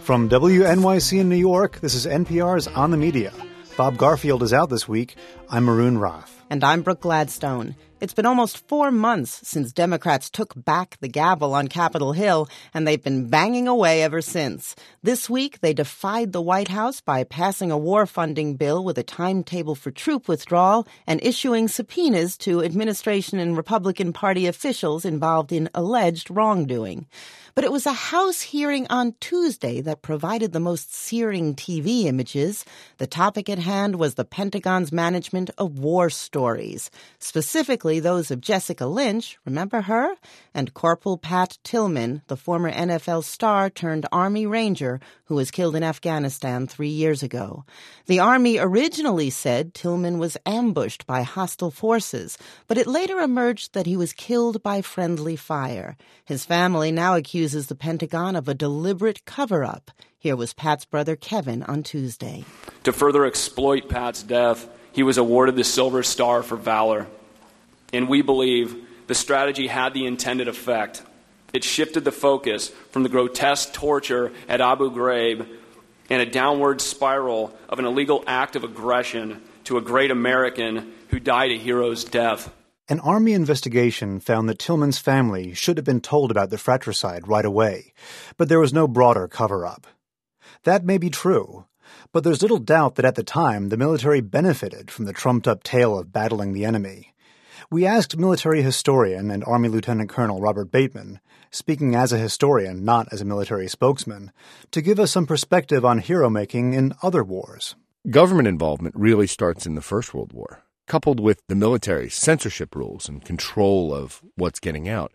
From WNYC in New York, this is NPR's On the Media. Bob Garfield is out this week. I'm Maroon Roth. And I'm Brooke Gladstone. It's been almost 4 months since Democrats took back the gavel on Capitol Hill, and they've been banging away ever since. This week, they defied the White House by passing a war funding bill with a timetable for troop withdrawal and issuing subpoenas to administration and Republican Party officials involved in alleged wrongdoing. But it was a House hearing on Tuesday that provided the most searing TV images. The topic at hand was the Pentagon's management of war stories, specifically those of Jessica Lynch, remember her? And Corporal Pat Tillman, the former NFL star turned Army Ranger who was killed in Afghanistan 3 years ago. The Army originally said Tillman was ambushed by hostile forces, but it later emerged that he was killed by friendly fire. His family now accuses the Pentagon of a deliberate cover-up. Here was Pat's brother Kevin on Tuesday. To further exploit Pat's death, he was awarded the Silver Star for valor. And we believe the strategy had the intended effect. It shifted the focus from the grotesque torture at Abu Ghraib and a downward spiral of an illegal act of aggression to a great American who died a hero's death. An Army investigation found that Tillman's family should have been told about the fratricide right away, but there was no broader cover-up. That may be true, but there's little doubt that at the time the military benefited from the trumped-up tale of battling the enemy. We asked military historian and Army Lieutenant Colonel Robert Bateman, speaking as a historian, not as a military spokesman, to give us some perspective on hero-making in other wars. Government involvement really starts in the First World War. Coupled with the military's censorship rules and control of what's getting out,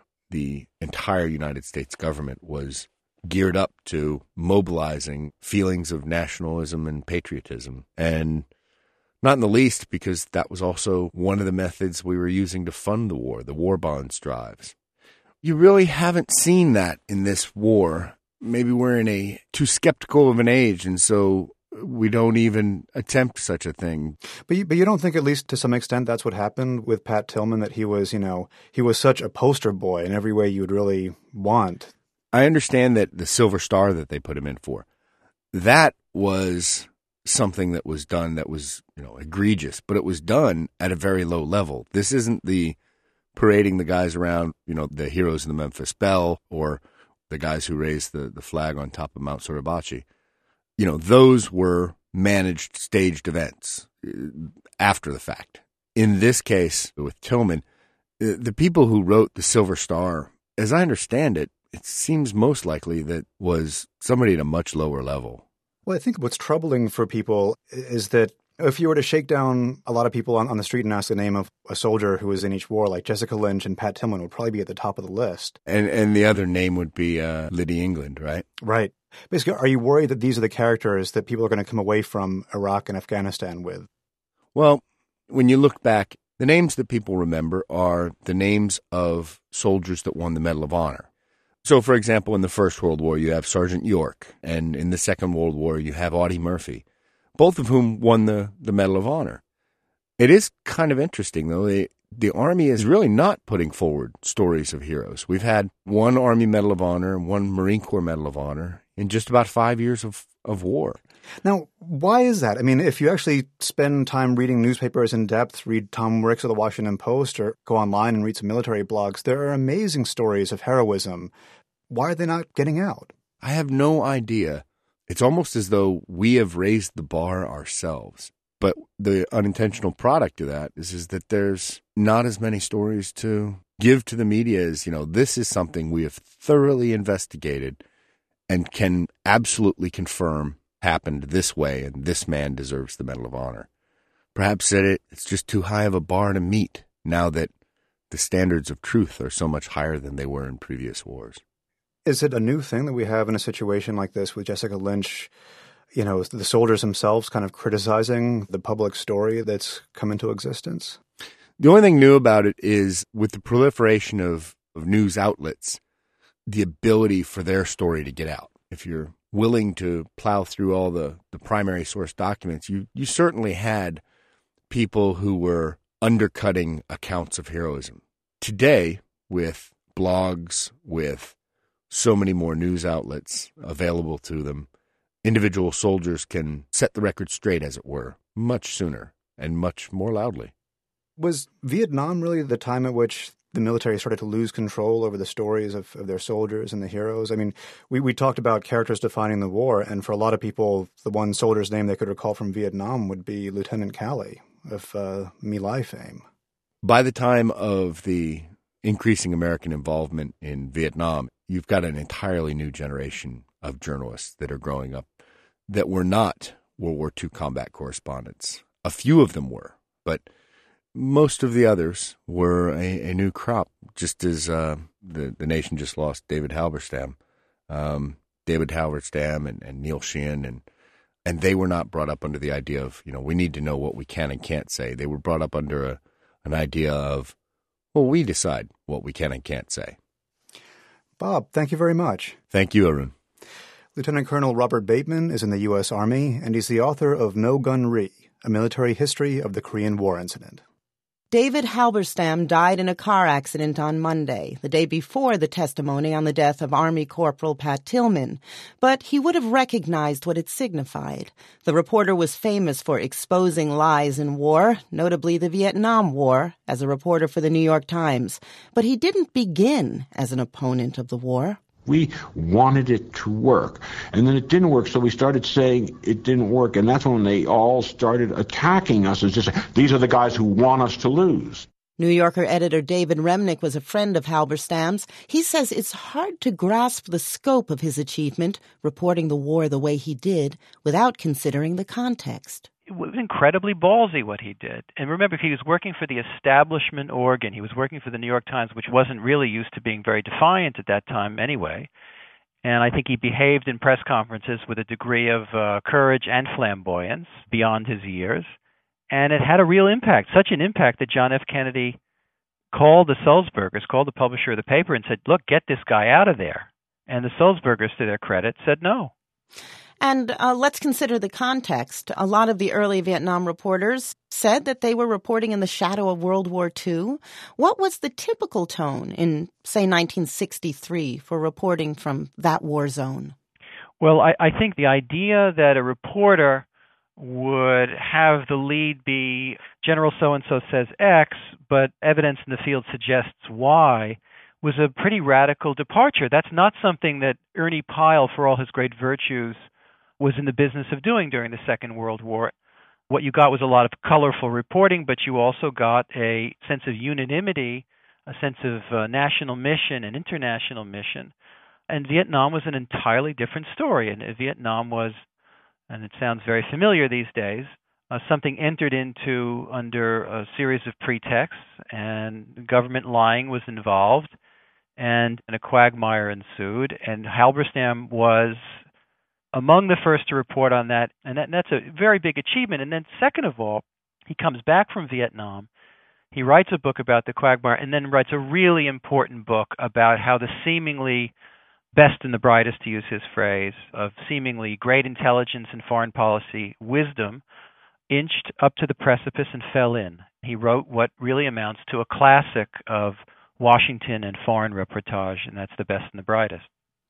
the entire United States government was geared up to mobilizing feelings of nationalism and patriotism. And not in the least because that was also one of the methods we were using to fund the war bonds drives. You really haven't seen that in this war. Maybe we're in a too skeptical of an age, and so we don't even attempt such a thing. But you don't think, at least to some extent, that's what happened with Pat Tillman, that he was such a poster boy in every way you would really want? I understand that the Silver Star that they put him in for, that was something that was done that was, egregious, but it was done at a very low level. This isn't the parading the guys around, the heroes of the Memphis Belle or the guys who raised the flag on top of Mount Suribachi. Those were managed, staged events after the fact. In this case, with Tillman, the people who wrote the Silver Star, as I understand it, it seems most likely that was somebody at a much lower level. Well, I think what's troubling for people is that if you were to shake down a lot of people on the street and ask the name of a soldier who was in each war, like Jessica Lynch and Pat Tillman would probably be at the top of the list. And the other name would be Liddy England, right? Right. Basically, are you worried that these are the characters that people are going to come away from Iraq and Afghanistan with? Well, when you look back, the names that people remember are the names of soldiers that won the Medal of Honor. So, for example, in the First World War, you have Sergeant York, and in the Second World War, you have Audie Murphy, both of whom won the Medal of Honor. It is kind of interesting, though. The Army is really not putting forward stories of heroes. We've had one Army Medal of Honor and one Marine Corps Medal of Honor in just about 5 years of war. Now, why is that? I mean, if you actually spend time reading newspapers in depth, read Tom Ricks of the Washington Post, or go online and read some military blogs, there are amazing stories of heroism. Why are they not getting out? I have no idea. It's almost as though we have raised the bar ourselves. But the unintentional product of that is that there's not as many stories to give to the media as, this is something we have thoroughly investigated and can absolutely confirm happened this way, and this man deserves the Medal of Honor. Perhaps it's just too high of a bar to meet now that the standards of truth are so much higher than they were in previous wars. Is it a new thing that we have in a situation like this with Jessica Lynch, the soldiers themselves kind of criticizing the public story that's come into existence? The only thing new about it is with the proliferation of news outlets, the ability for their story to get out. If you're willing to plow through all the primary source documents, you certainly had people who were undercutting accounts of heroism. Today, with blogs, with so many more news outlets available to them, individual soldiers can set the record straight, as it were, much sooner and much more loudly. Was Vietnam really the time at which the military started to lose control over the stories of their soldiers and the heroes? I mean, we talked about characters defining the war, and for a lot of people, the one soldier's name they could recall from Vietnam would be Lieutenant Calley of My Lai fame. By the time of the increasing American involvement in Vietnam, you've got an entirely new generation of journalists that are growing up that were not World War II combat correspondents. A few of them were, but most of the others were a new crop, just as the nation just lost David Halberstam. David Halberstam and Neil Sheehan, and they were not brought up under the idea of, we need to know what we can and can't say. They were brought up under an idea of, well, we decide what we can and can't say. Bob, thank you very much. Thank you, Arun. Lieutenant Colonel Robert Bateman is in the U.S. Army, and he's the author of No Gun Ri, A Military History of the Korean War Incident. David Halberstam died in a car accident on Monday, the day before the testimony on the death of Army Corporal Pat Tillman. But he would have recognized what it signified. The reporter was famous for exposing lies in war, notably the Vietnam War, as a reporter for the New York Times. But he didn't begin as an opponent of the war. We wanted it to work. And then it didn't work, so we started saying it didn't work. And that's when they all started attacking us as just, these are the guys who want us to lose. New Yorker editor David Remnick was a friend of Halberstam's. He says it's hard to grasp the scope of his achievement, reporting the war the way he did, without considering the context. It was incredibly ballsy what he did. And remember, he was working for the establishment organ. He was working for the New York Times, which wasn't really used to being very defiant at that time anyway. And I think he behaved in press conferences with a degree of courage and flamboyance beyond his years. And it had a real impact, such an impact that John F. Kennedy called the Sulzbergers, called the publisher of the paper and said, look, get this guy out of there. And the Sulzbergers, to their credit, said no. And let's consider the context. A lot of the early Vietnam reporters said that they were reporting in the shadow of World War II. What was the typical tone in, say, 1963 for reporting from that war zone? Well, I think the idea that a reporter would have the lead be General so-and-so says X, but evidence in the field suggests Y, was a pretty radical departure. That's not something that Ernie Pyle, for all his great virtues, was in the business of doing during the Second World War. What you got was a lot of colorful reporting, but you also got a sense of unanimity, a sense of national mission and international mission. And Vietnam was an entirely different story. And Vietnam was, and it sounds very familiar these days, something entered into under a series of pretexts, and government lying was involved, and a quagmire ensued. And Halberstam was among the first to report on that, and that's a very big achievement. And then second of all, he comes back from Vietnam, he writes a book about the quagmire, and then writes a really important book about how the seemingly best and the brightest, to use his phrase, of seemingly great intelligence and foreign policy wisdom inched up to the precipice and fell in. He wrote what really amounts to a classic of Washington and foreign reportage, and that's The Best and the Brightest.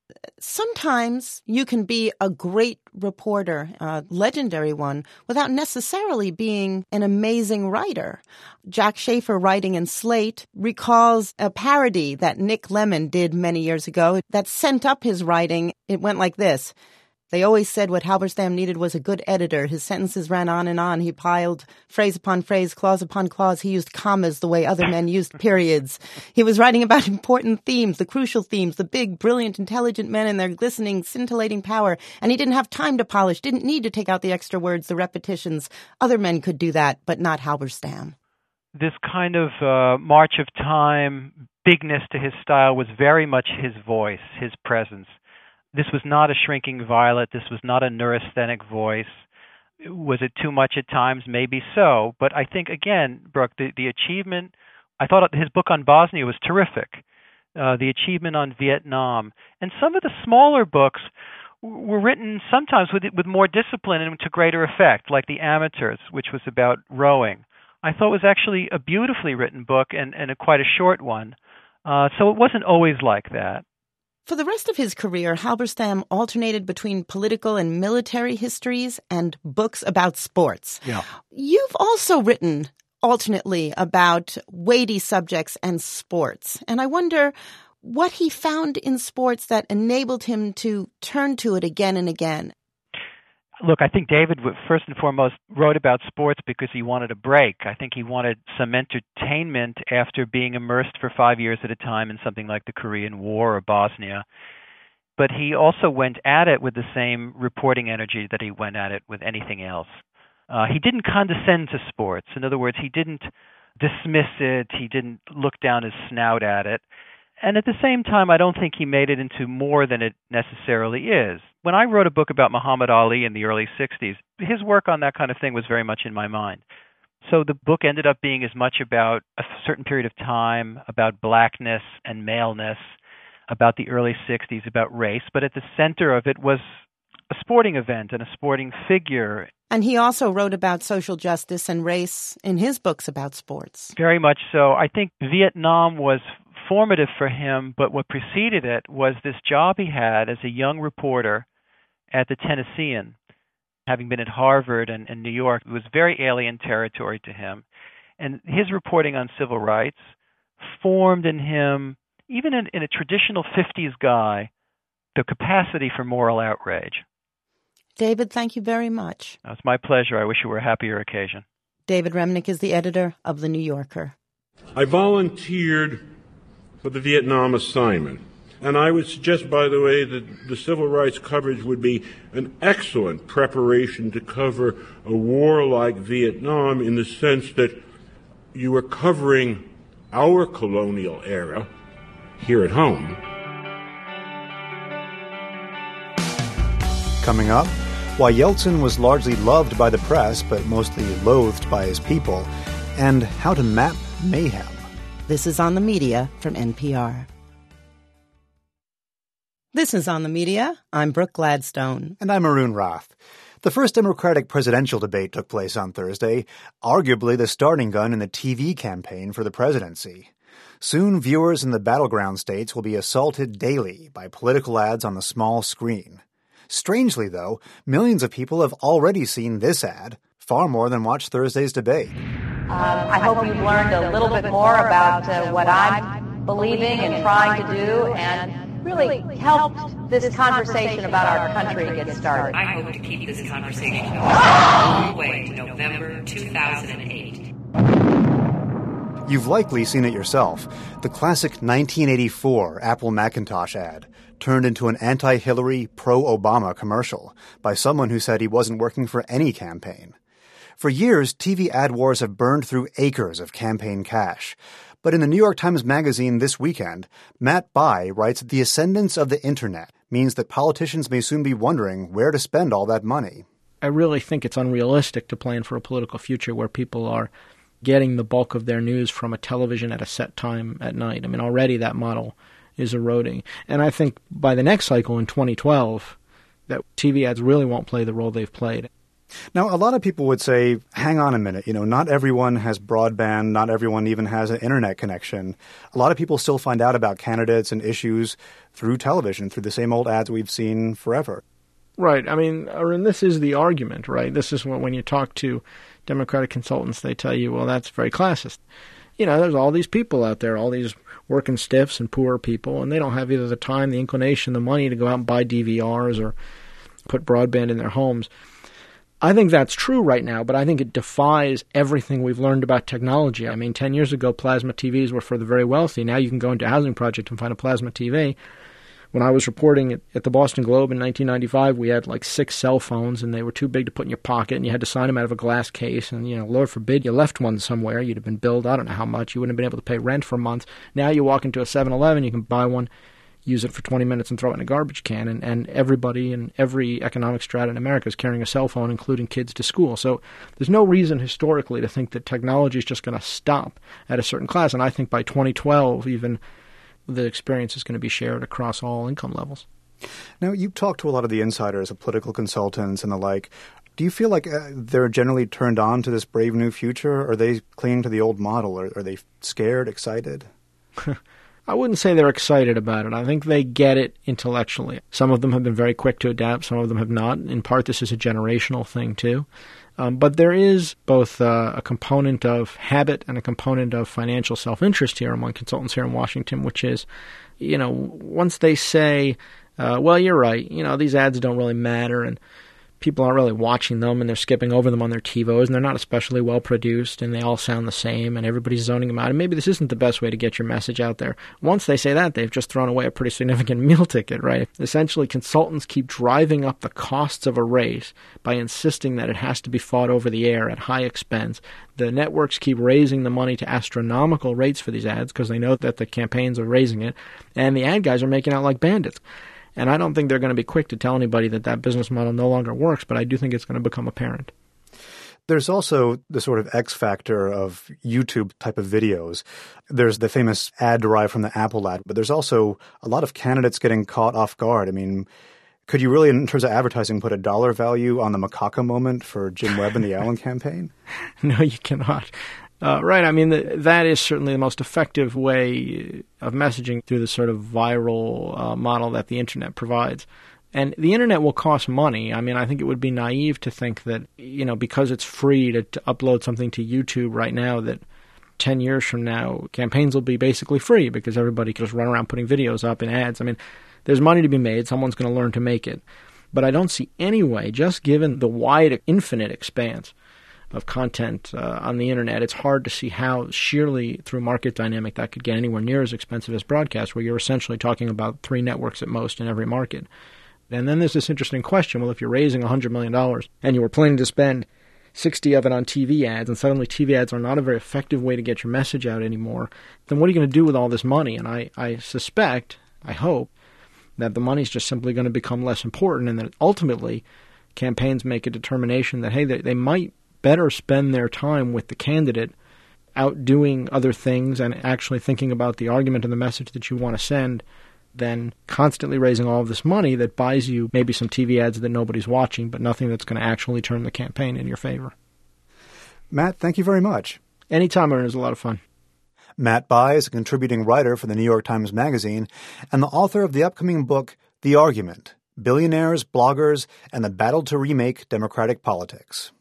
Sometimes you can be a great reporter, a legendary one, without necessarily being an amazing writer. Jack Schaefer, writing in Slate, recalls a parody that Nick Lemon did many years ago that sent up his writing. It went like this. They always said what Halberstam needed was a good editor. His sentences ran on and on. He piled phrase upon phrase, clause upon clause. He used commas the way other men used periods. He was writing about important themes, the crucial themes, the big, brilliant, intelligent men and their glistening, scintillating power. And he didn't have time to polish, didn't need to take out the extra words, the repetitions. Other men could do that, but not Halberstam. This kind of march of time, bigness to his style was very much his voice, his presence. This was not a shrinking violet. This was not a neurasthenic voice. Was it too much at times? Maybe so. But I think, again, Brooke, the achievement, I thought his book on Bosnia was terrific. The achievement on Vietnam. And some of the smaller books were written sometimes with more discipline and to greater effect, like The Amateurs, which was about rowing. I thought it was actually a beautifully written book and quite a short one. So it wasn't always like that. For the rest of his career, Halberstam alternated between political and military histories and books about sports. Yeah. You've also written alternately about weighty subjects and sports. And I wonder what he found in sports that enabled him to turn to it again and again. Look, I think David, first and foremost, wrote about sports because he wanted a break. I think he wanted some entertainment after being immersed for 5 years at a time in something like the Korean War or Bosnia. But he also went at it with the same reporting energy that he went at it with anything else. He didn't condescend to sports. In other words, he didn't dismiss it. He didn't look down his snout at it. And at the same time, I don't think he made it into more than it necessarily is. When I wrote a book about Muhammad Ali in the early 60s, his work on that kind of thing was very much in my mind. So the book ended up being as much about a certain period of time, about blackness and maleness, about the early 60s, about race. But at the center of it was a sporting event and a sporting figure. And he also wrote about social justice and race in his books about sports. Very much so. I think Vietnam was formative for him, but what preceded it was this job he had as a young reporter at the Tennessean. Having been at Harvard and New York, it was very alien territory to him. And his reporting on civil rights formed in him, even in a traditional 50s guy, the capacity for moral outrage. David, thank you very much. It's my pleasure. I wish it were a happier occasion. David Remnick is the editor of The New Yorker. I volunteered for the Vietnam assignment. And I would suggest, by the way, that the civil rights coverage would be an excellent preparation to cover a war like Vietnam, in the sense that you were covering our colonial era here at home. Coming up, why Yeltsin was largely loved by the press but mostly loathed by his people, and how to map mayhem. This is On the Media from NPR. This is On the Media. I'm Brooke Gladstone. And I'm Arun Rath. The first Democratic presidential debate took place on Thursday, arguably the starting gun in the TV campaign for the presidency. Soon, viewers in the battleground states will be assaulted daily by political ads on the small screen. Strangely, though, millions of people have already seen this ad, far more than watched Thursday's debate. I hope you've learned a little bit more about what I'm believing and trying to do, and really helped this conversation about our country get started. I hope to keep this conversation going all the way to November 2008. You've likely seen it yourself. The classic 1984 Apple Macintosh ad turned into an anti-Hillary, pro-Obama commercial by someone who said he wasn't working for any campaign. For years, TV ad wars have burned through acres of campaign cash. But in the New York Times Magazine this weekend, Matt Bai writes that the ascendance of the Internet means that politicians may soon be wondering where to spend all that money. I really think it's unrealistic to plan for a political future where people are getting the bulk of their news from a television at a set time at night. I mean, already that model is eroding. And I think by the next cycle in 2012, that TV ads really won't play the role they've played. Now, a lot of people would say, hang on a minute, not everyone has broadband, not everyone even has an internet connection. A lot of people still find out about candidates and issues through television, through the same old ads we've seen forever. Right. I mean, Arun, this is the argument, right? This is when you talk to Democratic consultants, they tell you, well, that's very classist. There's all these people out there, all these working stiffs and poor people, and they don't have either the time, the inclination, the money to go out and buy DVRs or put broadband in their homes. I think that's true right now, but I think it defies everything we've learned about technology. I mean, 10 years ago, plasma TVs were for the very wealthy. Now you can go into a housing project and find a plasma TV. When I was reporting at the Boston Globe in 1995, we had like 6 cell phones, and they were too big to put in your pocket, and you had to sign them out of a glass case. And, Lord forbid you left one somewhere. You'd have been billed, I don't know how much. You wouldn't have been able to pay rent for a month. Now you walk into a 7-Eleven, you can buy one, use it for 20 minutes and throw it in a garbage can. And everybody in every economic strata in America is carrying a cell phone, including kids to school. So there's no reason historically to think that technology is just going to stop at a certain class. And I think by 2012, even the experience is going to be shared across all income levels. Now, you talk to a lot of the insiders, of political consultants and the like. Do you feel like they're generally turned on to this brave new future? Or are they clinging to the old model? Or are they scared, excited? I wouldn't say they're excited about it. I think they get it intellectually. Some of them have been very quick to adapt. Some of them have not. In part, this is a generational thing, too. But there is both a component of habit and a component of financial self-interest here among consultants here in Washington, which is, once they say, well, you're right, these ads don't really matter, and people aren't really watching them, and they're skipping over them on their TiVos, and they're not especially well produced, and they all sound the same, and everybody's zoning them out, and maybe this isn't the best way to get your message out there. Once they say that, they've just thrown away a pretty significant meal ticket, right? Essentially, consultants keep driving up the costs of a race by insisting that it has to be fought over the air at high expense. The networks keep raising the money to astronomical rates for these ads because they know that the campaigns are raising it, and the ad guys are making out like bandits. And I don't think they're going to be quick to tell anybody that that business model no longer works, but I do think it's going to become apparent. There's also the sort of X factor of YouTube type of videos. There's the famous ad derived from the Apple ad, but there's also a lot of candidates getting caught off guard. I mean, could you really, in terms of advertising, put a dollar value on the macaca moment for Jim Webb and the Allen campaign? No, you cannot. Right. I mean, that is certainly the most effective way of messaging through the sort of viral model that the Internet provides. And the Internet will cost money. I mean, I think it would be naive to think that, because it's free to upload something to YouTube right now, that 10 years from now, campaigns will be basically free because everybody can just run around putting videos up in ads. I mean, there's money to be made. Someone's going to learn to make it. But I don't see any way, just given the wide, infinite expanse of content on the Internet, it's hard to see how sheerly through market dynamic that could get anywhere near as expensive as broadcast, where you're essentially talking about 3 networks at most in every market. And then there's this interesting question, well, if you're raising $100 million and you were planning to spend 60 of it on TV ads, and suddenly TV ads are not a very effective way to get your message out anymore, then what are you going to do with all this money? And I suspect, I hope, that the money's just simply going to become less important, and that ultimately campaigns make a determination that, hey, they might better spend their time with the candidate out doing other things and actually thinking about the argument and the message that you want to send than constantly raising all of this money that buys you maybe some TV ads that nobody's watching, but nothing that's going to actually turn the campaign in your favor. Matt, thank you very much. Anytime, Aaron. It was a lot of fun. Matt Bai is a contributing writer for the New York Times Magazine and the author of the upcoming book, The Argument, Billionaires, Bloggers, and the Battle to Remake Democratic Politics.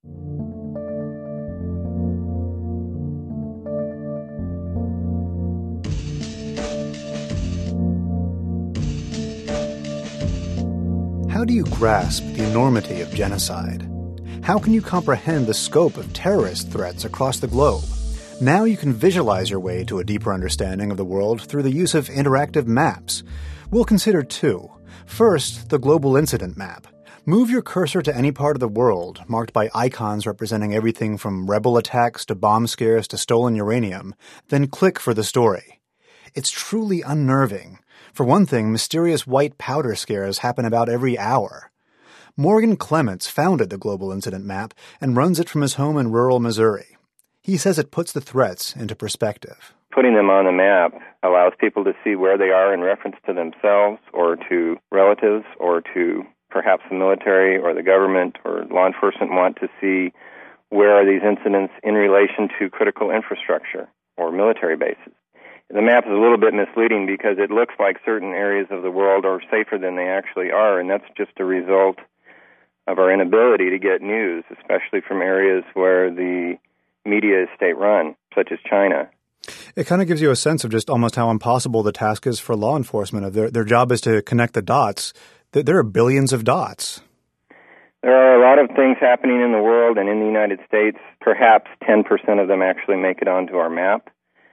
How do you grasp the enormity of genocide? How can you comprehend the scope of terrorist threats across the globe? Now you can visualize your way to a deeper understanding of the world through the use of interactive maps. We'll consider 2. First, the Global Incident Map. Move your cursor to any part of the world, marked by icons representing everything from rebel attacks to bomb scares to stolen uranium, then click for the story. It's truly unnerving. For one thing, mysterious white powder scares happen about every hour. Morgan Clements founded the Global Incident Map and runs it from his home in rural Missouri. He says it puts the threats into perspective. Putting them on the map allows people to see where they are in reference to themselves or to relatives or to perhaps the military or the government or law enforcement want to see where are these incidents in relation to critical infrastructure or military bases. The map is a little bit misleading because it looks like certain areas of the world are safer than they actually are, and that's just a result of our inability to get news, especially from areas where the media is state-run, such as China. It kind of gives you a sense of just almost how impossible the task is for law enforcement. Their job is to connect the dots. There are billions of dots. There are a lot of things happening in the world and in the United States. Perhaps 10% of them actually make it onto our map.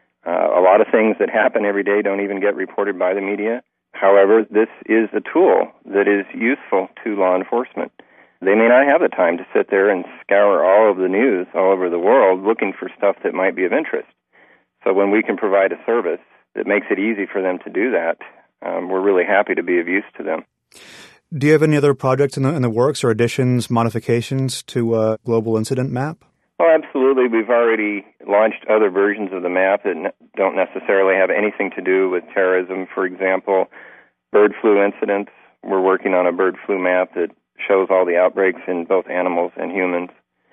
A lot of things that happen every day don't even get reported by the media. However, this is a tool that is useful to law enforcement. They may not have the time to sit there and scour all of the news all over the world looking for stuff that might be of interest. So when we can provide a service that makes it easy for them to do that, we're really happy to be of use to them. Do you have any other projects in the works or additions, modifications to Global Incident Map? Oh, absolutely. We've already launched other versions of the map that don't necessarily have anything to do with terrorism. For example, bird flu incidents. We're working on a bird flu map that shows all the outbreaks in both animals and humans.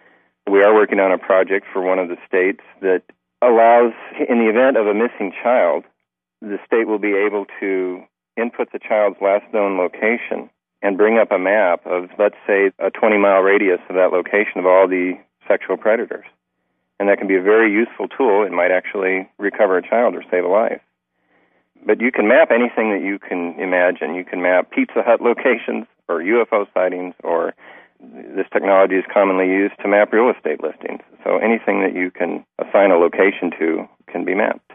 We are working on a project for one of the states that allows, in the event of a missing child, the state will be able to input the child's last known location and bring up a map of, let's say, a 20-mile radius of that location of all the sexual predators. And that can be a very useful tool. It might actually recover a child or save a life. But you can map anything that you can imagine. You can map Pizza Hut locations or UFO sightings, or this technology is commonly used to map real estate listings. So anything that you can assign a location to can be mapped.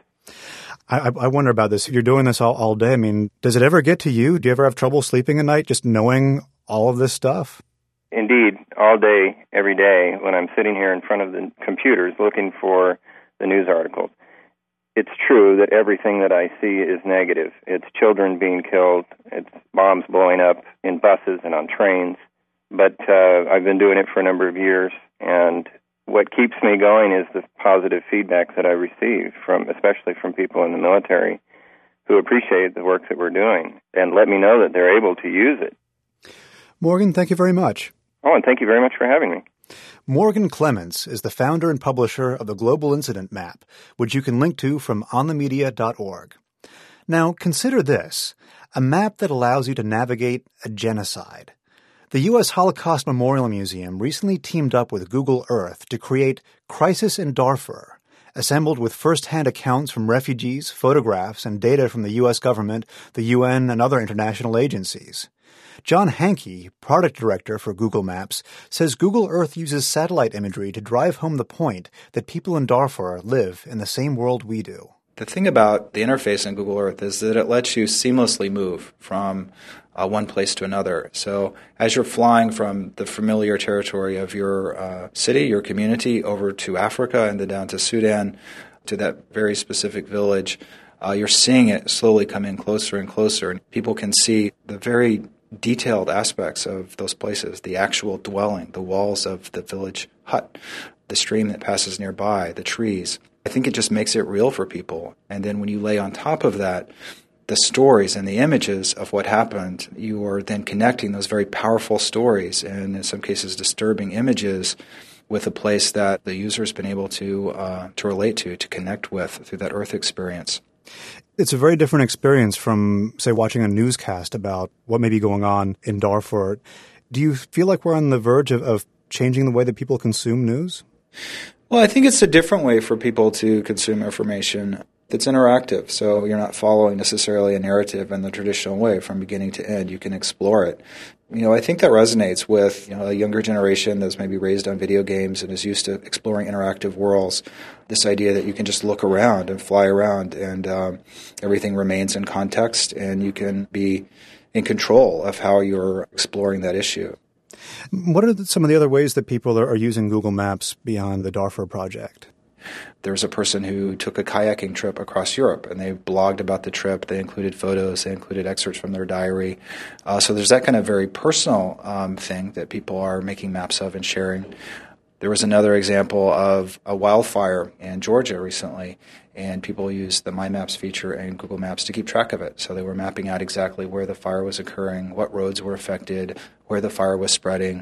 I wonder about this. If you're doing this all day, I mean, does it ever get to you? Do you ever have trouble sleeping at night just knowing all of this stuff? Indeed, all day, every day, when I'm sitting here in front of the computers looking for the news articles. It's true that everything that I see is negative. It's children being killed. It's bombs blowing up in buses and on trains. But I've been doing it for a number of years, and what keeps me going is the positive feedback that I receive, especially from people in the military who appreciate the work that we're doing and let me know that they're able to use it. Morgan, thank you very much. Oh, and thank you very much for having me. Morgan Clements is the founder and publisher of the Global Incident Map, which you can link to from onthemedia.org. Now, consider this, a map that allows you to navigate a genocide. The U.S. Holocaust Memorial Museum recently teamed up with Google Earth to create Crisis in Darfur, assembled with first-hand accounts from refugees, photographs, and data from the U.S. government, the UN, and other international agencies. John Hankey, product director for Google Maps, says Google Earth uses satellite imagery to drive home the point that people in Darfur live in the same world we do. The thing about the interface in Google Earth is that it lets you seamlessly move from one place to another. So as you're flying from the familiar territory of your city, your community, over to Africa and then down to Sudan, to that very specific village, you're seeing it slowly come in closer and closer. And people can see the very detailed aspects of those places, the actual dwelling, the walls of the village hut, the stream that passes nearby, the trees. I think it just makes it real for people. And then when you lay on top of that the stories and the images of what happened, you are then connecting those very powerful stories and in some cases disturbing images with a place that the user has been able to relate to connect with through that Earth experience. It's a very different experience from, say, watching a newscast about what may be going on in Darfur. Do you feel like we're on the verge of changing the way that people consume news? Well, I think it's a different way for people to consume information. It's interactive, so you're not following necessarily a narrative in the traditional way from beginning to end. You can explore it. I think that resonates with a younger generation that's maybe raised on video games and is used to exploring interactive worlds. This idea that you can just look around and fly around and everything remains in context and you can be in control of how you're exploring that issue. What are some of the other ways that people are using Google Maps beyond the Darfur project? There was a person who took a kayaking trip across Europe, and they blogged about the trip. They included photos. They included excerpts from their diary. So there's that kind of very personal thing that people are making maps of and sharing. There was another example of a wildfire in Georgia recently, and people used the My Maps feature in Google Maps to keep track of it. So they were mapping out exactly where the fire was occurring, what roads were affected, where the fire was spreading.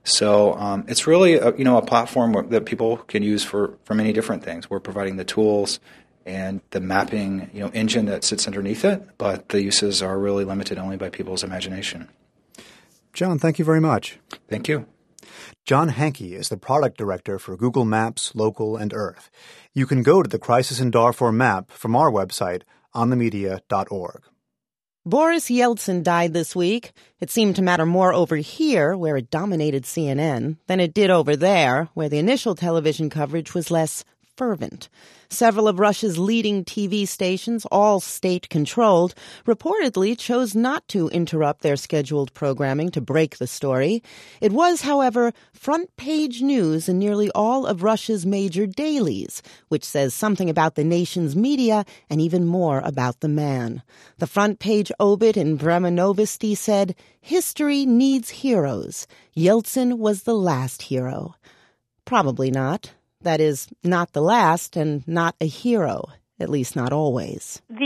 So it's really a platform that people can use for many different things. We're providing the tools and the mapping engine that sits underneath it, but the uses are really limited only by people's imagination. John, thank you very much. Thank you. John Hankey is the product director for Google Maps, Local, and Earth. You can go to the Crisis in Darfur map from our website, onthemedia.org. Boris Yeltsin died this week. It seemed to matter more over here, where it dominated CNN, than it did over there, where the initial television coverage was less fervent. Several of Russia's leading TV stations, all state-controlled, reportedly chose not to interrupt their scheduled programming to break the story. It was, however, front-page news in nearly all of Russia's major dailies, which says something about the nation's media and even more about the man. The front-page obit in Vremya Novosti said, "History needs heroes. Yeltsin was the last hero." Probably not. That is, not the last and not a hero, at least not always. The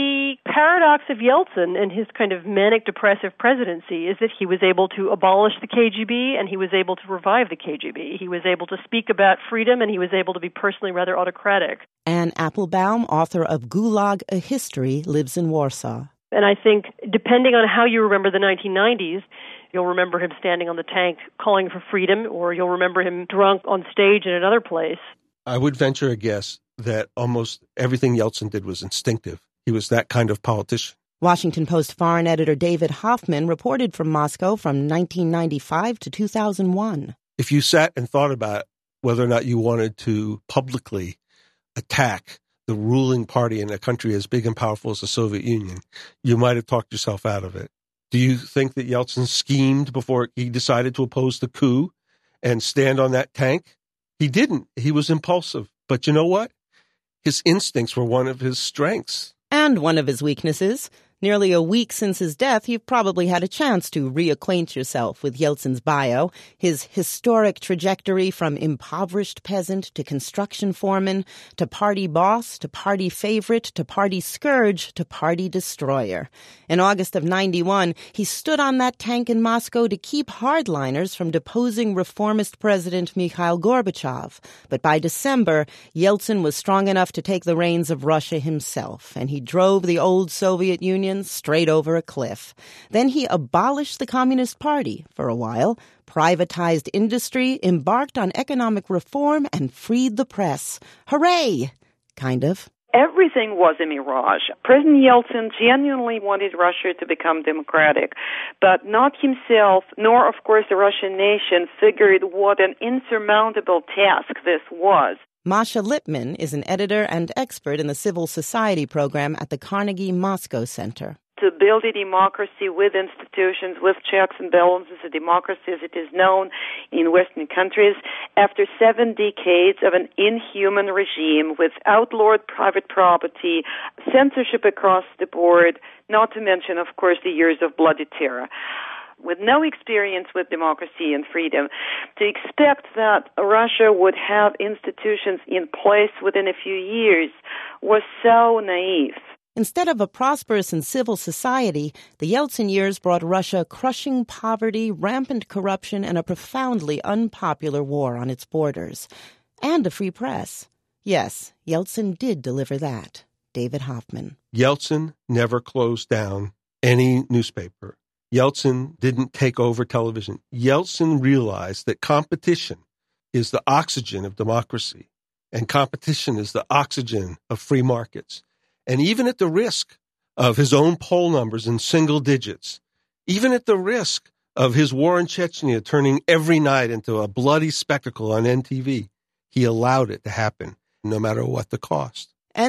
paradox of Yeltsin and his kind of manic depressive presidency is that he was able to abolish the KGB and he was able to revive the KGB. He was able to speak about freedom and he was able to be personally rather autocratic. Anne Applebaum, author of Gulag, A History, lives in Warsaw. And I think, depending on how you remember the 1990s, you'll remember him standing on the tank calling for freedom, or you'll remember him drunk on stage in another place. I would venture a guess that almost everything Yeltsin did was instinctive. He was that kind of politician. Washington Post foreign editor David Hoffman reported from Moscow from 1995 to 2001. If you sat and thought about whether or not you wanted to publicly attack the ruling party in a country as big and powerful as the Soviet Union, you might have talked yourself out of it. Do you think that Yeltsin schemed before he decided to oppose the coup and stand on that tank? He didn't. He was impulsive. But you know what? His instincts were one of his strengths. And one of his weaknesses. Nearly a week since his death, you've probably had a chance to reacquaint yourself with Yeltsin's bio, his historic trajectory from impoverished peasant to construction foreman, to party boss, to party favorite, to party scourge, to party destroyer. In August of 91, he stood on that tank in Moscow to keep hardliners from deposing reformist President Mikhail Gorbachev. But by December, Yeltsin was strong enough to take the reins of Russia himself, and he drove the old Soviet Union straight over a cliff. Then he abolished the Communist Party for a while, privatized industry, embarked on economic reform, and freed the press. Hooray! Kind of. Everything was a mirage. President Yeltsin genuinely wanted Russia to become democratic, but not himself, nor, of course, the Russian nation, figured what an insurmountable task this was. Masha Lipman is an editor and expert in the civil society program at the Carnegie Moscow Center. To build a democracy with institutions, with checks and balances, a democracy as it is known in Western countries, after 7 decades of an inhuman regime with outlawed private property, censorship across the board, not to mention, of course, the years of bloody terror. With no experience with democracy and freedom, to expect that Russia would have institutions in place within a few years was so naive. Instead of a prosperous and civil society, the Yeltsin years brought Russia crushing poverty, rampant corruption, and a profoundly unpopular war on its borders. And a free press. Yes, Yeltsin did deliver that. David Hoffman. Yeltsin never closed down any newspaper. Yeltsin didn't take over television. Yeltsin realized that competition is the oxygen of democracy, and competition is the oxygen of free markets. And even at the risk of his own poll numbers in single digits, even at the risk of his war in Chechnya turning every night into a bloody spectacle on NTV, he allowed it to happen, no matter what the cost.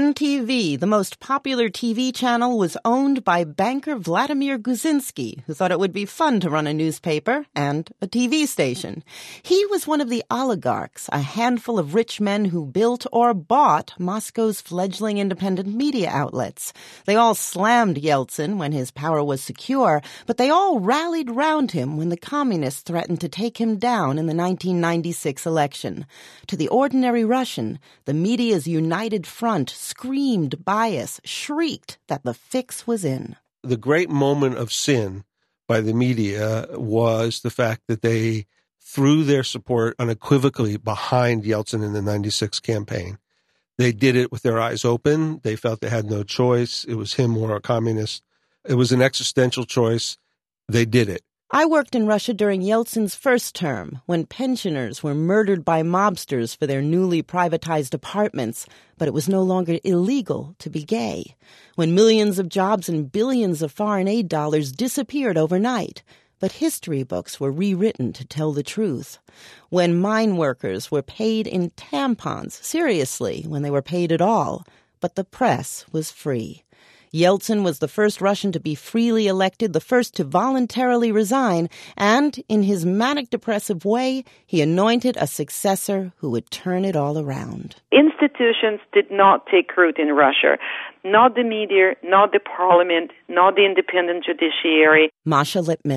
NTV, the most popular TV channel, was owned by banker Vladimir Guzinski, who thought it would be fun to run a newspaper and a TV station. He was one of the oligarchs, a handful of rich men who built or bought Moscow's fledgling independent media outlets. They all slammed Yeltsin when his power was secure, but they all rallied round him when the communists threatened to take him down in the 1996 election. To the ordinary Russian, the media's united front screamed bias, shrieked that the fix was in. The great moment of sin by the media was the fact that they threw their support unequivocally behind Yeltsin in the 96 campaign. They did it with their eyes open. They felt they had no choice. It was him or a communist. It was an existential choice. They did it. I worked in Russia during Yeltsin's first term, when pensioners were murdered by mobsters for their newly privatized apartments, but it was no longer illegal to be gay. When millions of jobs and billions of foreign aid dollars disappeared overnight, but history books were rewritten to tell the truth. When mine workers were paid in tampons, seriously, when they were paid at all, but the press was free. Yeltsin was the first Russian to be freely elected, the first to voluntarily resign, and in his manic-depressive way, he anointed a successor who would turn it all around. Institutions did not take root in Russia. Not the media, not the parliament, not the independent judiciary. Masha Lipman. In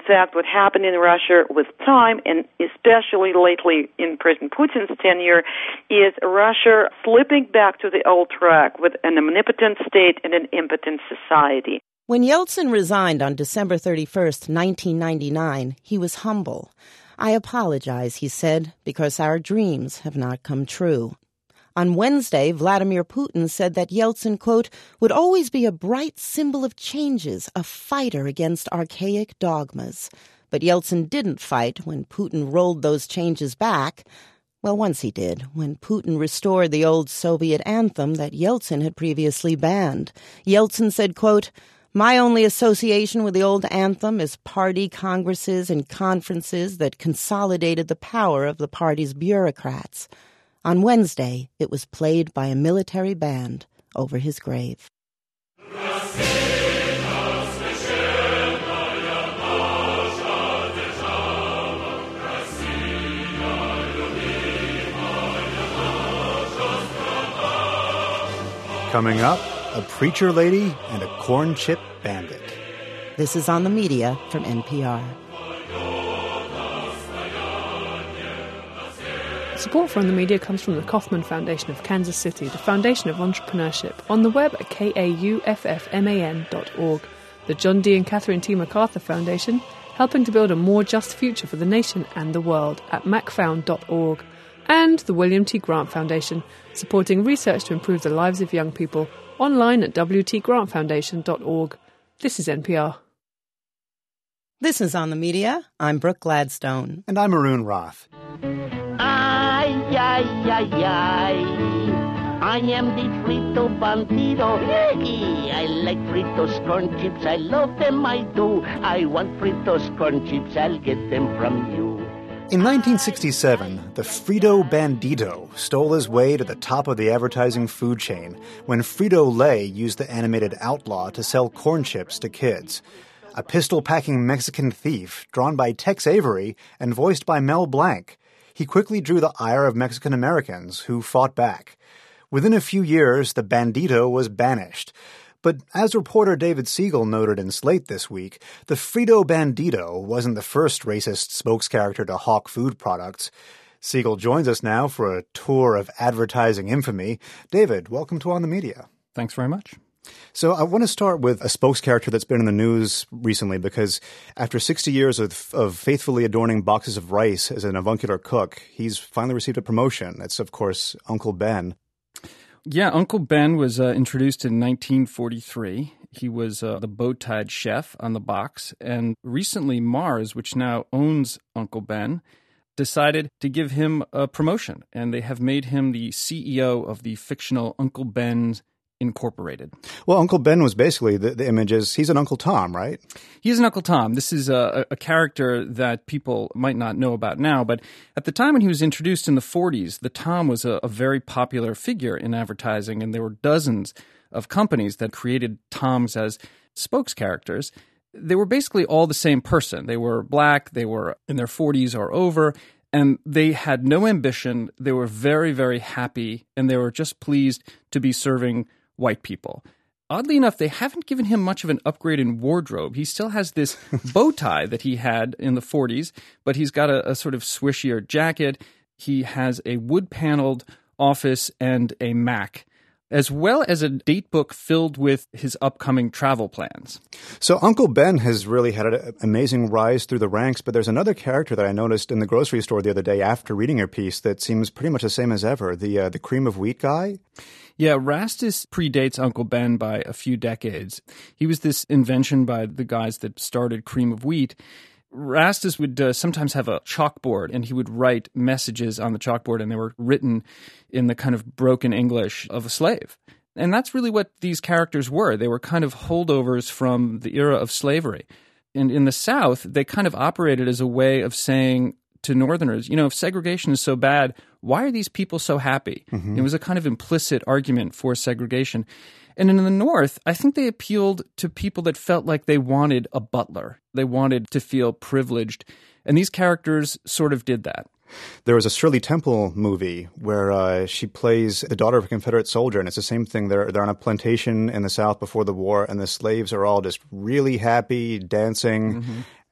fact, what happened in Russia with time, and especially lately in President Putin's tenure, is Russia slipping back to the old track with an omnipotent state and an impotent society. When Yeltsin resigned on December 31st, 1999, he was humble. "I apologize," he said, "because our dreams have not come true." On Wednesday, Vladimir Putin said that Yeltsin, quote, would always be a bright symbol of changes, a fighter against archaic dogmas. But Yeltsin didn't fight when Putin rolled those changes back. Well, once he did, when Putin restored the old Soviet anthem that Yeltsin had previously banned. Yeltsin said, quote, "My only association with the old anthem is party congresses and conferences that consolidated the power of the party's bureaucrats." On Wednesday, it was played by a military band over his grave. Coming up, a preacher lady and a corn chip bandit. This is On the Media from NPR. Support for On the Media comes from the Kauffman Foundation of Kansas City, the foundation of entrepreneurship, on the web at kauffman.org. The John D. and Catherine T. MacArthur Foundation, helping to build a more just future for the nation and the world at macfound.org. And the William T. Grant Foundation, supporting research to improve the lives of young people, online at wtgrantfoundation.org. This is NPR. This is On the Media. I'm Brooke Gladstone. And I'm Arun Roth. Ay, ay, ay, ay. I am the Frito Bandido. I like Fritos corn chips. I love them, I do. I want Fritos corn chips. I'll get them from you. In 1967, the Frito Bandito stole his way to the top of the advertising food chain when Frito-Lay used the animated Outlaw to sell corn chips to kids. A pistol-packing Mexican thief drawn by Tex Avery and voiced by Mel Blanc. He quickly drew the ire of Mexican Americans who fought back. Within a few years, the Bandito was banished. But as reporter David Siegel noted in Slate this week, the Frito Bandito wasn't the first racist spokes-character to hawk food products. Siegel joins us now for a tour of advertising infamy. David, welcome to On the Media. Thanks very much. So I want to start with a spokes-character that's been in the news recently because after 60 years of faithfully adorning boxes of rice as an avuncular cook, he's finally received a promotion. That's, of course, Uncle Ben. Yeah, Uncle Ben was introduced in 1943. He was the bow-tied chef on the box. And recently Mars, which now owns Uncle Ben, decided to give him a promotion. And they have made him the CEO of the fictional Uncle Ben Incorporated. Well, Uncle Ben was basically, the image is, he's an Uncle Tom, right? He's an Uncle Tom. This is a character that people might not know about now, but at the time when he was introduced in the 40s, the Tom was a very popular figure in advertising, and there were dozens of companies that created Toms as spokes characters. They were basically all the same person. They were black, they were in their 40s or over, and they had no ambition. They were very, very happy, and they were just pleased to be serving white people. Oddly enough, they haven't given him much of an upgrade in wardrobe. He still has this bow tie that he had in the 40s, but he's got a sort of swishier jacket. He has a wood-paneled office and a Mac, as well as a date book filled with his upcoming travel plans. So Uncle Ben has really had an amazing rise through the ranks, but there's another character that I noticed in the grocery store the other day after reading your piece that seems pretty much the same as ever, the cream of wheat guy. Yeah, Rastus predates Uncle Ben by a few decades. He was this invention by the guys that started cream of wheat. Rastus would sometimes have a chalkboard, and he would write messages on the chalkboard, and they were written in the kind of broken English of a slave. And that's really what these characters were. They were kind of holdovers from the era of slavery. And in the South, they kind of operated as a way of saying to Northerners, you know, if segregation is so bad, why are these people so happy? Mm-hmm. It was a kind of implicit argument for segregation. And in the North, I think they appealed to people that felt like they wanted a butler. They wanted to feel privileged. And these characters sort of did that. There was a Shirley Temple movie where she plays the daughter of a Confederate soldier, and it's the same thing. They're on a plantation in the South before the war, and the slaves are all just really happy, dancing. Mm-hmm.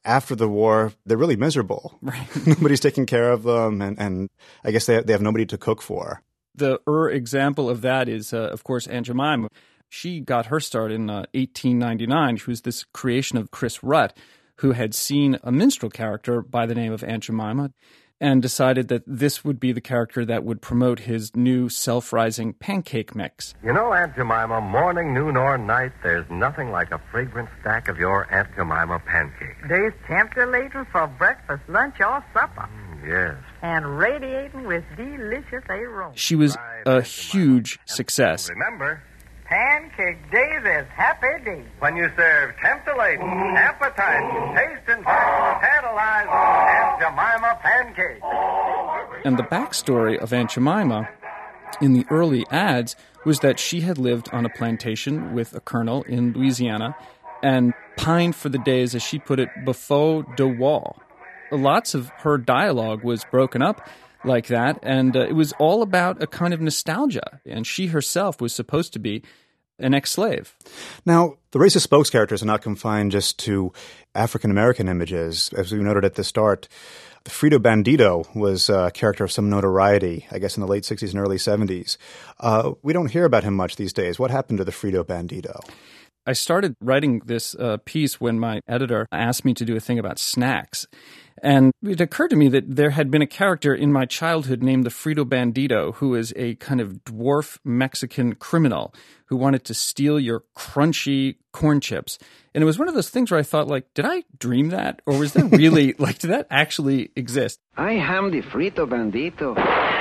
after the war, they're really miserable. Right. Nobody's taking care of them, and I guess they have nobody to cook for. The example of that is, of course, Aunt Jemima. She got her start in 1899. She was this creation of Chris Rutt, who had seen a minstrel character by the name of Aunt Jemima and decided that this would be the character that would promote his new self-rising pancake mix. You know, Aunt Jemima, morning, noon, or night, there's nothing like a fragrant stack of your Aunt Jemima pancakes. They're tempter-laden for breakfast, lunch, or supper. Yes. And radiating with delicious aroma. She was a huge success. Remember, Pancake Days is happy days. when you serve tempter-laden, appetizing, taste and tantalize Aunt Jemima pancakes. And the backstory of Aunt Jemima in the early ads was that she had lived on a plantation with a colonel in Louisiana and pined for the days, as she put it, before de war. Lots of her dialogue was broken up like that, and it was all about a kind of nostalgia, and she herself was supposed to be an ex-slave. Now, the racist spokes characters are not confined just to African-American images. As we noted at the start, the Frito Bandito was a character of some notoriety, I guess in the late 60s and early 70s. We don't hear about him much these days. What happened to the Frito Bandito? I started writing this piece when my editor asked me to do a thing about snacks. And it occurred to me that there had been a character in my childhood named the Frito Bandito, who is a kind of dwarf Mexican criminal who wanted to steal your crunchy corn chips. And it was one of those things where I thought, like, did I dream that? Or was that really, like, did that actually exist? I am the Frito Bandito.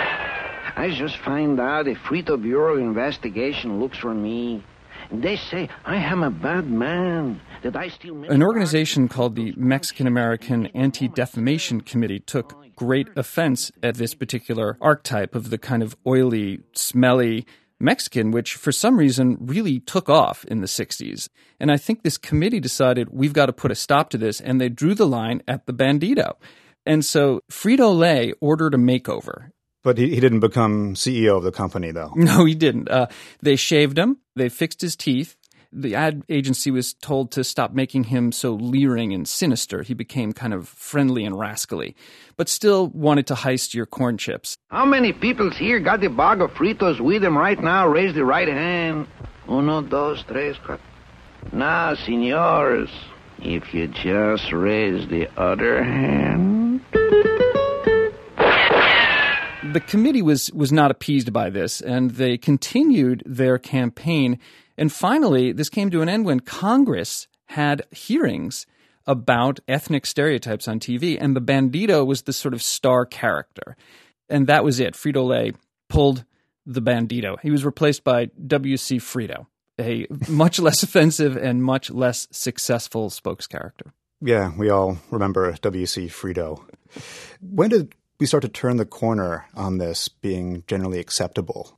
I just find out the Frito Bureau investigation looks for me. They say I am a bad man, that I steal... An organization called the Mexican American Anti-Defamation Committee took great offense at this particular archetype of the kind of oily, smelly Mexican, which for some reason really took off in the 60s. And I think this committee decided we've got to put a stop to this, and they drew the line at the Bandito. And so Frito-Lay ordered a makeover. But he didn't become CEO of the company, though. No, he didn't. They shaved him. They fixed his teeth. The ad agency was told to stop making him so leering and sinister. He became kind of friendly and rascally, but still wanted to heist your corn chips. How many people's here got the bag of Fritos with them right now? Raise the right hand. Uno, dos, tres, cuatro. Now, senors, if you just raise the other hand... The committee was not appeased by this, and they continued their campaign. And finally, this came to an end when Congress had hearings about ethnic stereotypes on TV, and the Bandito was the sort of star character. And that was it. Frito-Lay pulled the Bandito. He was replaced by W.C. Frito, a much less offensive and much less successful spokes character. Yeah, we all remember W.C. Frito. When did we start to turn the corner on this being generally acceptable?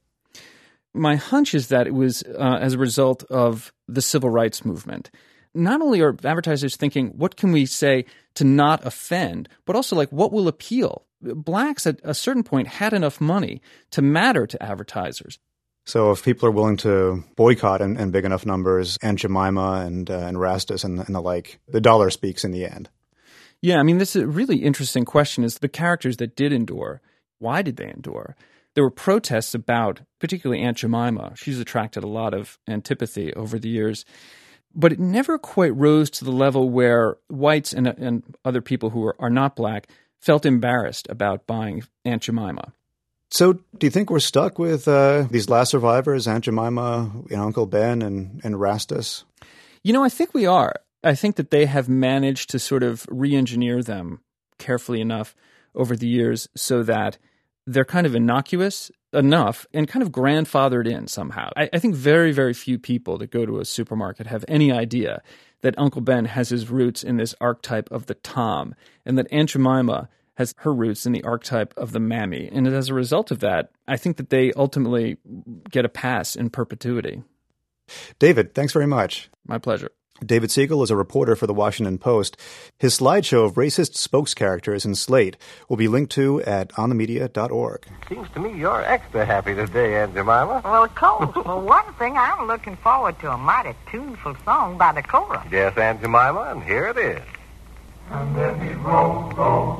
My hunch is that it was as a result of the civil rights movement. Not only are advertisers thinking, what can we say to not offend, but also like, what will appeal? Blacks at a certain point had enough money to matter to advertisers. So if people are willing to boycott in big enough numbers, Aunt Jemima and Rastus and the like, the dollar speaks in the end. Yeah, I mean, this is a really interesting question is the characters that did endure, why did they endure? There were protests about, particularly Aunt Jemima. She's attracted a lot of antipathy over the years. But it never quite rose to the level where whites and other people who are not black felt embarrassed about buying Aunt Jemima. So do you think we're stuck with these last survivors, Aunt Jemima, Uncle Ben and Rastus? I think we are. I think that they have managed to sort of re-engineer them carefully enough over the years so that they're kind of innocuous enough and kind of grandfathered in somehow. I think very, very few people that go to a supermarket have any idea that Uncle Ben has his roots in this archetype of the Tom and that Aunt Jemima has her roots in the archetype of the Mammy. And as a result of that, I think that they ultimately get a pass in perpetuity. David, thanks very much. My pleasure. David Siegel is a reporter for The Washington Post. His slideshow of racist spokes characters in Slate will be linked to at onthemedia.org. Seems to me you're extra happy today, Aunt Jemima. Well, Cole, for one thing, I'm looking forward to a mighty tuneful song by the chorus. Yes, Aunt Jemima, and here it is. And then he'd roll, roll,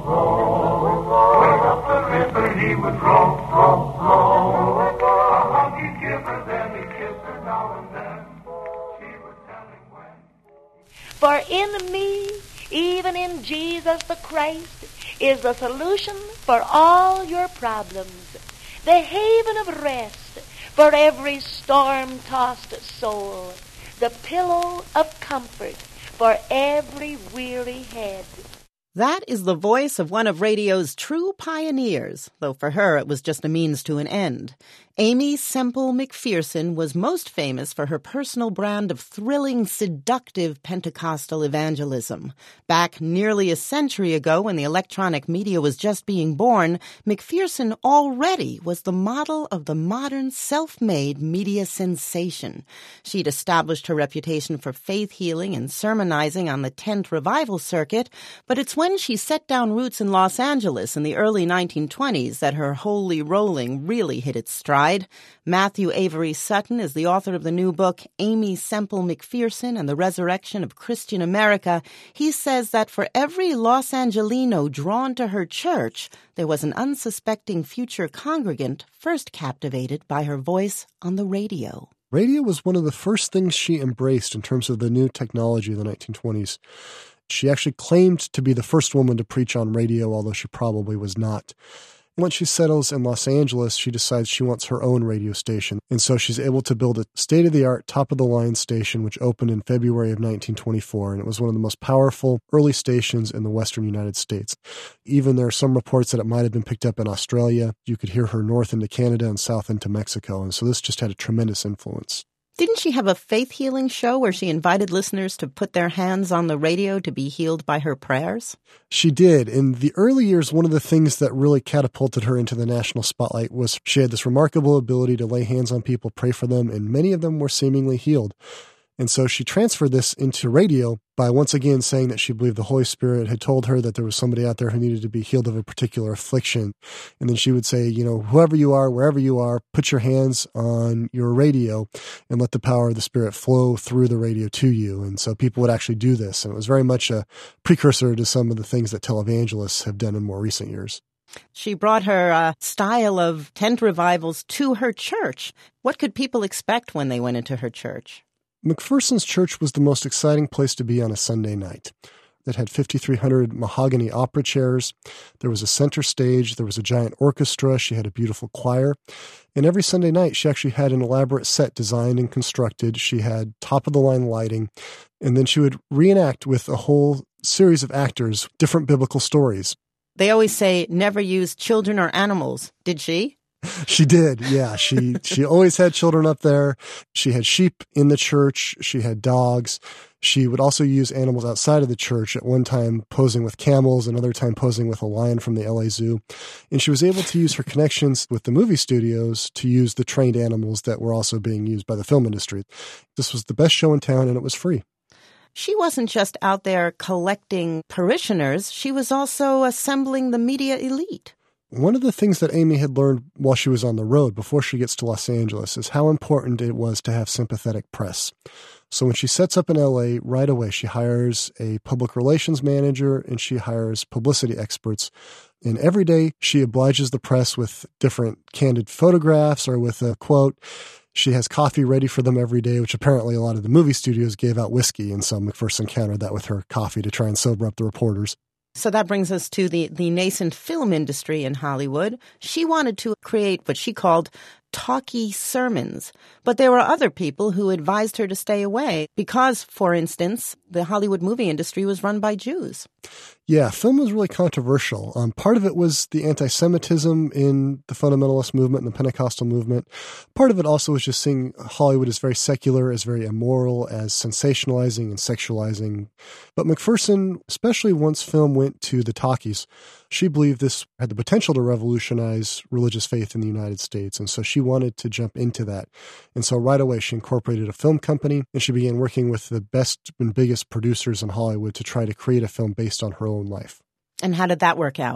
roll. Way up the river he would roll, roll, roll. A hug he'd give her, then he'd kiss her now and then. She would tell him when. For in me, even in Jesus the Christ, is the solution for all your problems, the haven of rest for every storm-tossed soul, the pillow of comfort for every weary head. That is the voice of one of radio's true pioneers, though for her it was just a means to an end. Aimee Semple McPherson was most famous for her personal brand of thrilling, seductive Pentecostal evangelism. Back nearly a century ago, when the electronic media was just being born, McPherson already was the model of the modern self-made media sensation. She'd established her reputation for faith healing and sermonizing on the tent revival circuit, but it's when she set down roots in Los Angeles in the early 1920s that her holy rolling really hit its stride. Matthew Avery Sutton is the author of the new book, Aimee Semple McPherson and the Resurrection of Christian America. He says that for every Los Angelino drawn to her church, there was an unsuspecting future congregant first captivated by her voice on the radio. Radio was one of the first things she embraced in terms of the new technology of the 1920s. She actually claimed to be the first woman to preach on radio, although she probably was not. Once she settles in Los Angeles, she decides she wants her own radio station. And so she's able to build a state-of-the-art, top-of-the-line station, which opened in February of 1924. And it was one of the most powerful early stations in the western United States. Even there are some reports that it might have been picked up in Australia. You could hear her north into Canada and south into Mexico. And so this just had a tremendous influence. Didn't she have a faith healing show where she invited listeners to put their hands on the radio to be healed by her prayers? She did. In the early years, one of the things that really catapulted her into the national spotlight was she had this remarkable ability to lay hands on people, pray for them, and many of them were seemingly healed. And so she transferred this into radio by once again saying that she believed the Holy Spirit had told her that there was somebody out there who needed to be healed of a particular affliction. And then she would say, whoever you are, wherever you are, put your hands on your radio and let the power of the Spirit flow through the radio to you. And so people would actually do this. And it was very much a precursor to some of the things that televangelists have done in more recent years. She brought her style of tent revivals to her church. What could people expect when they went into her church? McPherson's church was the most exciting place to be on a Sunday night. It had 5,300 mahogany opera chairs. There was a center stage. There was a giant orchestra. She had a beautiful choir. And every Sunday night, she actually had an elaborate set designed and constructed. She had top-of-the-line lighting. And then she would reenact with a whole series of actors different biblical stories. They always say, never use children or animals. Did she? She did, yeah. She always had children up there. She had sheep in the church. She had dogs. She would also use animals outside of the church, at one time posing with camels, another time posing with a lion from the LA Zoo. And she was able to use her connections with the movie studios to use the trained animals that were also being used by the film industry. This was the best show in town, and it was free. She wasn't just out there collecting parishioners. She was also assembling the media elite. One of the things that Aimee had learned while she was on the road before she gets to Los Angeles is how important it was to have sympathetic press. So when she sets up in LA, right away she hires a public relations manager and she hires publicity experts. And every day she obliges the press with different candid photographs or with a quote. She has coffee ready for them every day, which apparently a lot of the movie studios gave out whiskey. And so McPherson countered that with her coffee to try and sober up the reporters. So that brings us to the nascent film industry in Hollywood. She wanted to create what she called talky sermons. But there were other people who advised her to stay away because, for instance, the Hollywood movie industry was run by Jews. Yeah, film was really controversial. Part of it was the anti-Semitism in the fundamentalist movement and the Pentecostal movement. Part of it also was just seeing Hollywood as very secular, as very immoral, as sensationalizing and sexualizing. But McPherson, especially once film went to the talkies, she believed this had the potential to revolutionize religious faith in the United States. And so she wanted to jump into that. And so right away, she incorporated a film company and she began working with the best and biggest producers in Hollywood to try to create a film based on her own life. And how did that work out?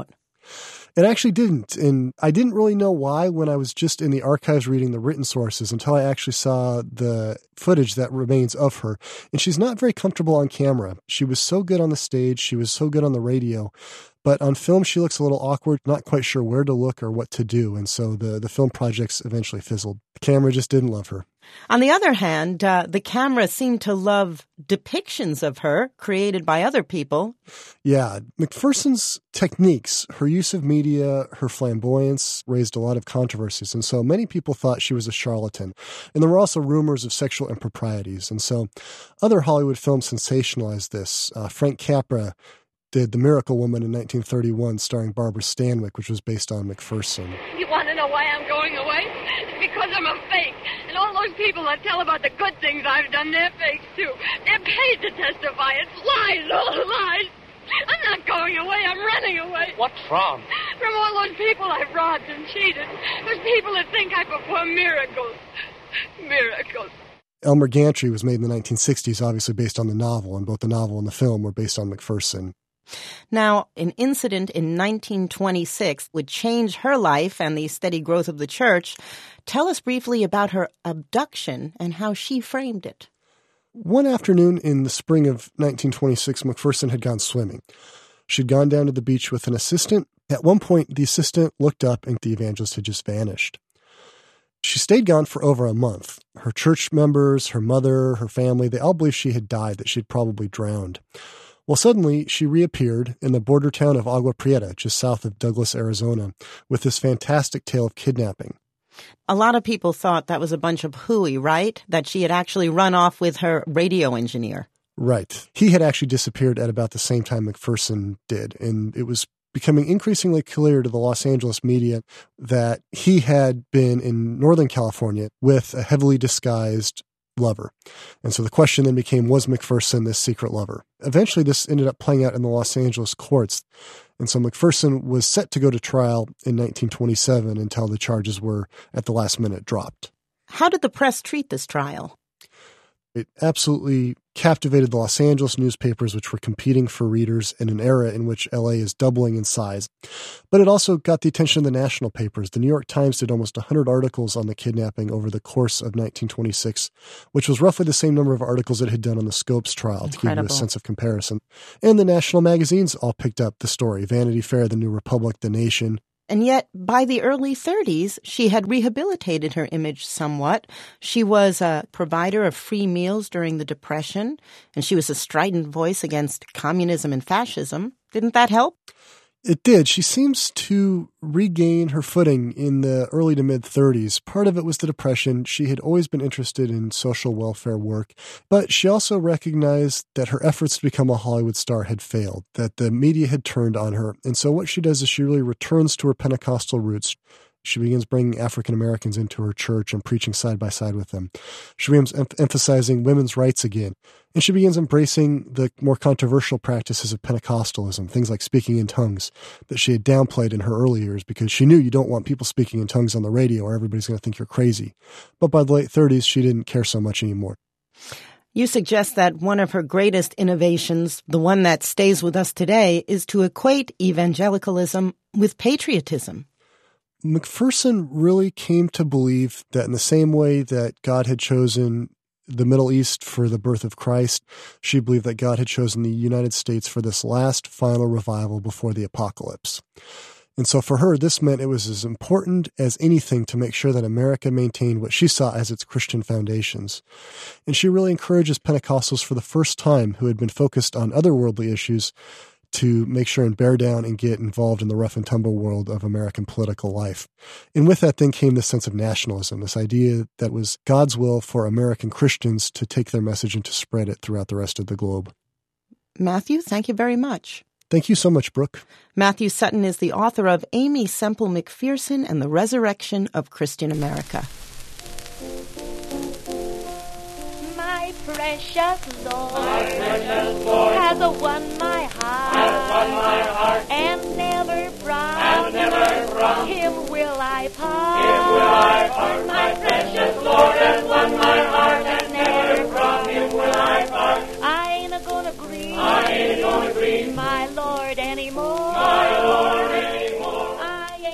It actually didn't, and I didn't really know why when I was just in the archives reading the written sources until I actually saw the footage that remains of her. And she's not very comfortable on camera. She was so good on the stage, she was so good on the radio, but on film she looks a little awkward, not quite sure where to look or what to do, and so the film projects eventually fizzled. The camera just didn't love her. On the other hand, the camera seemed to love depictions of her created by other people. Yeah, McPherson's techniques, her use of media, her flamboyance raised a lot of controversies, and so many people thought she was a charlatan. And there were also rumors of sexual improprieties, and so other Hollywood films sensationalized this. Frank Capra did The Miracle Woman in 1931, starring Barbara Stanwyck, which was based on McPherson. You want to know why I'm going away? It's because I'm a fake. And all those people that tell about the good things I've done, they're fakes too. They're paid to testify. It's lies, all lies. I'm not going away. I'm running away. What from? From all those people I've robbed and cheated. Those people that think I perform miracles. Miracles. Elmer Gantry was made in the 1960s, obviously based on the novel, and both the novel and the film were based on McPherson. Now, an incident in 1926 would change her life and the steady growth of the church. Tell us briefly about her abduction and how she framed it. One afternoon in the spring of 1926, McPherson had gone swimming. She'd gone down to the beach with an assistant. At one point, the assistant looked up and the evangelist had just vanished. She stayed gone for over a month. Her church members, her mother, her family, they all believed she had died, that she'd probably drowned. Well, suddenly, she reappeared in the border town of Agua Prieta, just south of Douglas, Arizona, with this fantastic tale of kidnapping. A lot of people thought that was a bunch of hooey, right? That she had actually run off with her radio engineer. Right. He had actually disappeared at about the same time McPherson did, and it was becoming increasingly clear to the Los Angeles media that he had been in Northern California with a heavily disguised lover. And so the question then became, was McPherson this secret lover? Eventually, this ended up playing out in the Los Angeles courts. And so McPherson was set to go to trial in 1927 until the charges were, at the last minute, dropped. How did the press treat this trial? It absolutely captivated the Los Angeles newspapers, which were competing for readers in an era in which LA is doubling in size. But it also got the attention of the national papers. The New York Times did almost 100 articles on the kidnapping over the course of 1926, which was roughly the same number of articles it had done on the Scopes trial. Incredible. To give you a sense of comparison. And the national magazines all picked up the story. Vanity Fair, The New Republic, The Nation. And yet, by the early 30s, she had rehabilitated her image somewhat. She was a provider of free meals during the Depression, and she was a strident voice against communism and fascism. Didn't that help? It did. She seems to regain her footing in the early to mid-30s. Part of it was the Depression. She had always been interested in social welfare work, but she also recognized that her efforts to become a Hollywood star had failed, that the media had turned on her. And so what she does is she really returns to her Pentecostal roots. She begins bringing African Americans into her church and preaching side by side with them. She begins emphasizing women's rights again. And she begins embracing the more controversial practices of Pentecostalism, things like speaking in tongues that she had downplayed in her early years because she knew you don't want people speaking in tongues on the radio or everybody's going to think you're crazy. But by the late 30s, she didn't care so much anymore. You suggest that one of her greatest innovations, the one that stays with us today, is to equate evangelicalism with patriotism. McPherson really came to believe that in the same way that God had chosen the Middle East for the birth of Christ, she believed that God had chosen the United States for this last final revival before the apocalypse. And so for her, this meant it was as important as anything to make sure that America maintained what she saw as its Christian foundations. And she really encourages Pentecostals for the first time who had been focused on other worldly issues to make sure and bear down and get involved in the rough and tumble world of American political life. And with that then came this sense of nationalism, this idea that was God's will for American Christians to take their message and to spread it throughout the rest of the globe. Matthew, thank you very much. Thank you so much, Brooke. Matthew Sutton is the author of Aimee Semple McPherson and the Resurrection of Christian America. My precious Lord, has won my heart, and never from him will I part. My precious Lord has won my heart, and never from him will I part. I ain't gonna grieve my Lord anymore.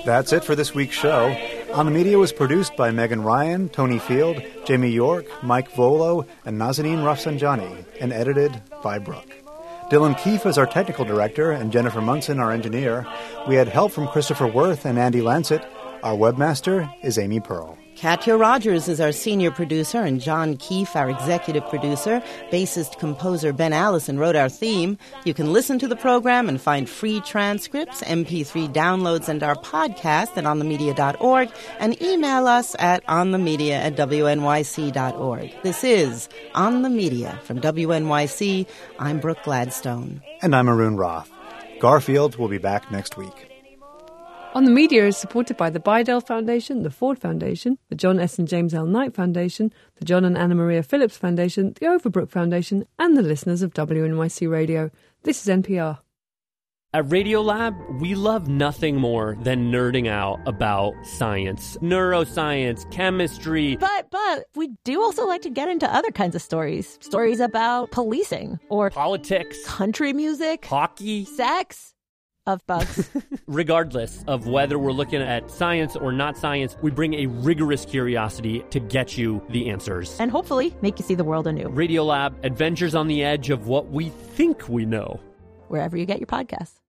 That's it for this week's show. On the Media was produced by Megan Ryan, Tony Field, Jamie York, Mike Volo, and Nazanin Rafsanjani, and edited by Brooke. Dylan Keefe is our technical director, and Jennifer Munson our engineer. We had help from Christopher Worth and Andy Lancet. Our webmaster is Amy Pearl. Katya Rogers is our senior producer, and John Keefe, our executive producer. Bassist-composer Ben Allison wrote our theme. You can listen to the program and find free transcripts, MP3 downloads, and our podcast at onthemedia.org, and email us at onthemedia@wnyc.org. This is On the Media from WNYC. I'm Brooke Gladstone. And I'm Arun Roth. Garfield will be back next week. On the Media is supported by the Bidell Foundation, the Ford Foundation, the John S. and James L. Knight Foundation, the John and Anna Maria Phillips Foundation, the Overbrook Foundation, and the listeners of WNYC Radio. This is NPR. At Radiolab, we love nothing more than nerding out about science, neuroscience, chemistry. But we do also like to get into other kinds of stories. Stories about policing or politics, country music, hockey, sex. Of bugs. Regardless of whether we're looking at science or not science, we bring a rigorous curiosity to get you the answers. And hopefully make you see the world anew. Radiolab, adventures on the edge of what we think we know. Wherever you get your podcasts.